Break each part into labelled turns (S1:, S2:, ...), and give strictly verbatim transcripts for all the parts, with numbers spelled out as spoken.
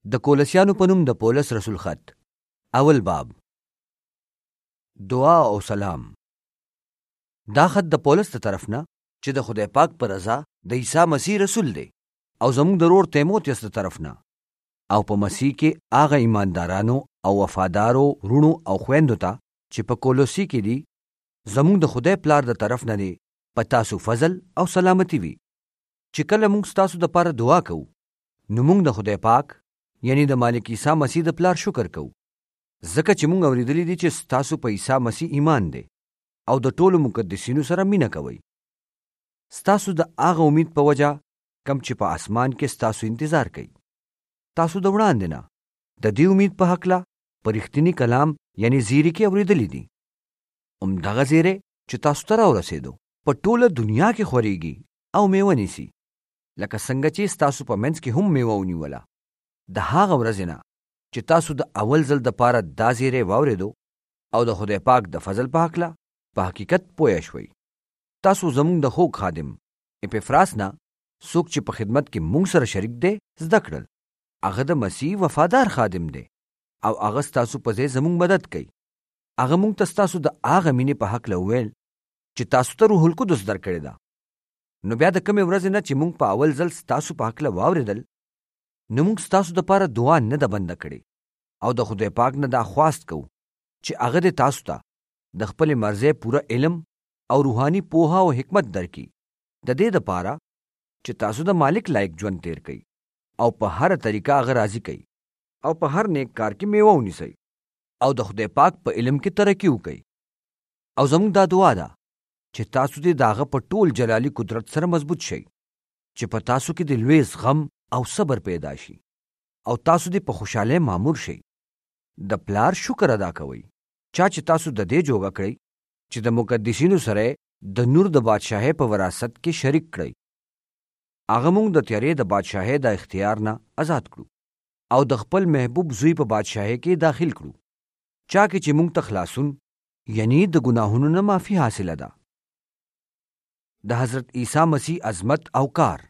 S1: د کولسیانو په نوم د پولس رسول خط اول باب. دعا او سلام. دا خط د پولس ته طرف نه چې د خدای پاک پر رضا د عیسی مسیح رسول دی او زموږ د ورور تیموتیوس ته طرف نه او په مسیح کې هغه ایماندارانو او وفادارو رونو او خويندو ته چې په کولوسی کې دي زموږ د خدای پلار د طرف نه دی په تاسو فضل او سلامتی وي. چې کله موږ تاسو د پاره دعا کوو نو موږ د خدای پاک یعنی د مالک عیسی مسیح د پلار شکر کوو، ځکه چې موږ اورېدلی دي چې تاسو په عیسی مسیح ایمان دی او د ټولو مقدسینو سره مینه کوئ. ستاسو د هغه امید په وجه کم چې په اسمان کې ستاسو انتظار کوي. تاسو د وړاندې نه د دې امید په هکله په رښتیني کلام یعنی زیری کې اورېدلی دي. همدغه زیری چې تاسو ته راورسېدو په ټوله دنیا کې خورېږي او میوه نیسي، لکه څنګه چې ستاسو په منځ کې هم میوه ونیوله. د هغه ورځې نه چې تاسو د اول ځل دپاره دا زیری واورېدو او د خدای پاک د فضل په هکله په حقیقت پوه شوئ. تاسو زموږ د خوږ خادم اپیفراس نه څوک چې په خدمت کې موږ سره شریک دی زده کړل. هغه د مسیح وفادار خادم دی او هغه ستاسو په ځای زموږ مدد کوي. هغه موږ ته ستاسو د هغه مینې په هکله وویل چې تاسو ته روح القدس درکړې ده. نو بیا د کومې ورځې نه چې موږ په اول ځل ستاسو په هکله واورېدل نو موږ ستاسو دپاره دعا نه ده بنده کړې او د خدای پاک نه دا خواست کوو چې هغه دې تاسو ته د خپلې مرضۍ پوره علم او روحاني پوهه او حکمت درکړي، د دې دپاره چې تاسو د مالک لایق ژوند تیر کړئ او په هر طریقه هغه راضي کوي او په هر نیک کار کې میوه ونیسئ او د خدای پاک په علم کې ترقي وکړئ. او زموږ دا دعا ده چې تاسو دې د هغه په ټول جلالي قدرت سره مضبوط شئ، چې په تاسو کې د لوی زغم او صبر پیدا شي او تاسو دې په خوشحاله مامور شئ. د پلار شکر ادا کوئ چا چې تاسو د دې جوګه کړئ چې د مقدسینو سره د نور د بادشاهۍ په وراثت کې شریک کړئ. هغه موږ د تیارې د بادشاهۍ د اختیار نه آزاد کړو او د خپل محبوب زوی په بادشاهۍ کې داخل کړو، چا کې چې موږ ته خلاصون یعنی د ګناهونو نه معافي حاصله ده. د حضرت عیسی مسیح عظمت او کار.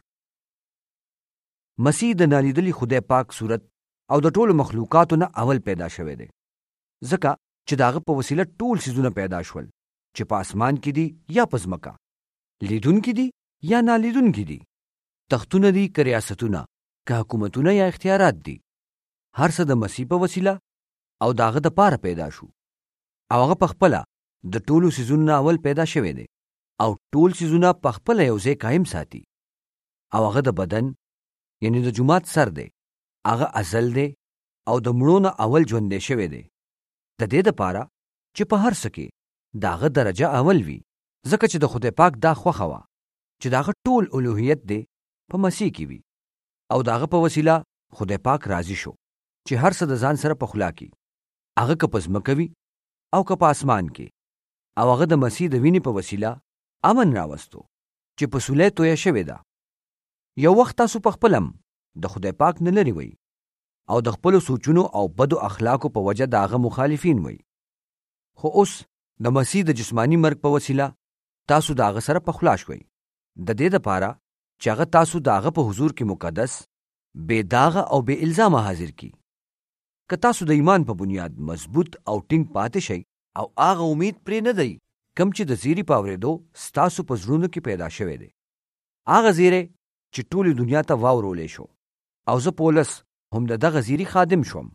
S1: مسیح د نالیدلي خدای پاک صورت او د ټولو مخلوقاتو نه اول پیدا شوی دی، ځکه چې د هغه په وسیله ټول څیزونه پیدا شول چې په اسمان کې دي یا په ځمکه، لیدونکي دي یا نالیدونکي دي، تختونه دي که ریاستونه که حکومتونه یا اختیارات دي. هر څه د مسیح په وسیله او د هغه دپاره پیدا شو او هغه په خپله د ټولو څیزونو نه اول پیدا شوی دی او ټول څیزونه په خپله یو ځای قایم ساتي. او هغه د بدن یعنی د جومات سر دی، هغه ازل دی او د مړو نه اول ژوندی شوی دی، د دې دپاره چې په هر څه کې د هغه درجه اول وي، ځکه چې د خدای پاک دا خوښه وه چې د هغه ټول الوهیت دی په مسیح کې وي او د هغه په وسیله خدای پاک راضي شو چې هر څه د ځان سره پخلا کړي، هغه که په ځمکه وي او که په اسمان کې. او هغه د مسیح د وینې په وسیله امن راوستو چې په صلح تویه شوې ده. یو وخت تاسو په خپلم د خدای پاک نه لرې وئ او د خپلو سوچونو او بدو اخلاقو په وجه د هغه مخالفین وئ، خو اوس د مسیح د جسمانی مرګ په وسیله تاسو د هغه سره پخلا شوئ، د دې دپاره چې هغه تاسو د هغه په حضور کې مقدس، بې داغه او بې الزامه حاضر کړي. که تاسو د ایمان په بنیاد مضبوط او ټینګ پاتې شئ او هغه امید پرې نه دی کم چې د زیری په اورېدو ستاسو په زړونو کې پیدا شوی دی، هغه زیری چې ټولې دنیا ته واورولی شو. او زه پولس هم د دغه زیری خادم شوم.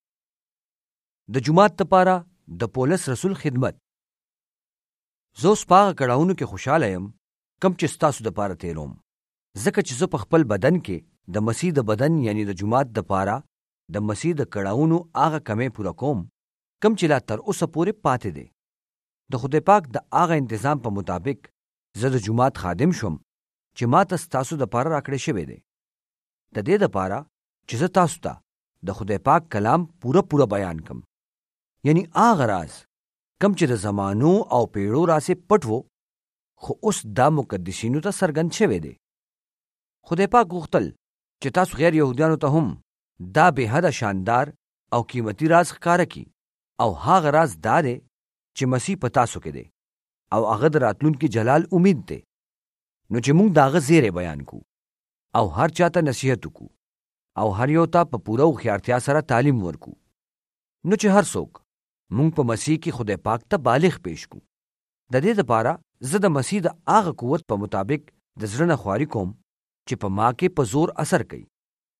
S1: د جومات دپاره د پولس رسول خدمت. زه اوس په هغه کړاوونو کې خوشحاله یم کم چې ستاسو دپاره تیروم، ځکه چې زه په خپل بدن کې د مسیح د بدن یعنی د جومات دپاره د مسیح د کړاوونو هغه کمې پوره کوم کم چې لا تر اوسه پورې پاتې دی. د خدای پاک د هغه انتظام په مطابق زه د جومات خادم شوم چې ما ته ستاسو دپاره راکړی شوی دی، د دې دپاره چې زه تاسو ته د خدای پاک کلام پوره پوره بیان کم، یعنی هغه راز کم چې د زمانو او پیړو راسې پټ وو خو اوس دا مقدسینو ته څرګند شوی دی. خدای پاک غوښتل چې تاسو غیر یهودیانو ته هم دا بې حده شاندار او قیمتي راز ښکاره کړي او هغه راز دا دی چې مسیح په تاسو کې دی او هغه د راتلونکي جلال امید دی. نو چې موږ د هغه زیری بیان کو او هر چاته نصیحت وکړو او هر یو ته په پوره هوښیارتیا سره تعلیم ورکو. نو چې هر څوک مونږ په مسیح کې خدای پاک ته بالغ پیش کو. د دې لپاره زه د مسیح د هغه قوت په مطابق د زړه نه خواري کوم چې په ما کې په زور اثر کوي.